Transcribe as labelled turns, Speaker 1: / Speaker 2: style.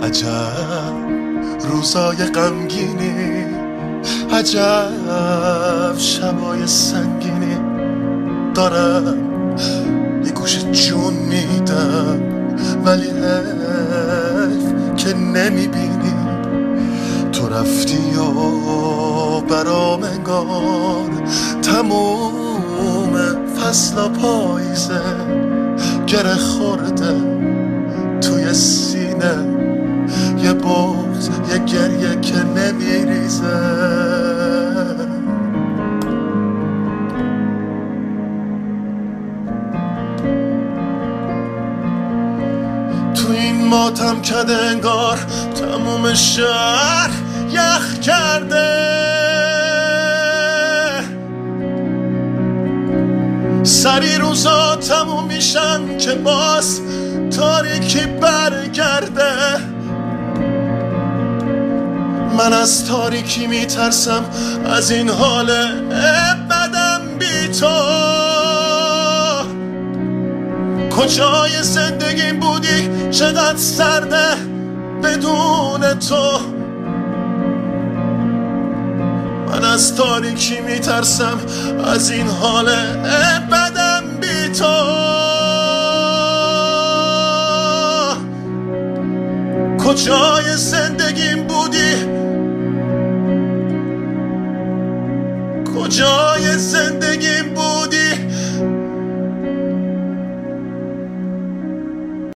Speaker 1: عجب روزای غمگینی، عجب شبای سنگینی. دارم یه گوشه جون میدم ولی حیف که نمیبینی. تو رفتی و برام انگار تموم فصل پاییزه گره خورده توی سینه، یه بغض یه گریه که نمیریزه. تو این ماتم کده انگار تموم شهر یخ کرده. سری روزا تموم میشن که باز تاریکی برگرده. من از تاریکی میترسم، از این حال بدم بی تو. کجای زندگیم بودی چقدر سرده بدون تو. من از تاریکی میترسم، از این حال بدم بی تو. کجای زندگیم بودی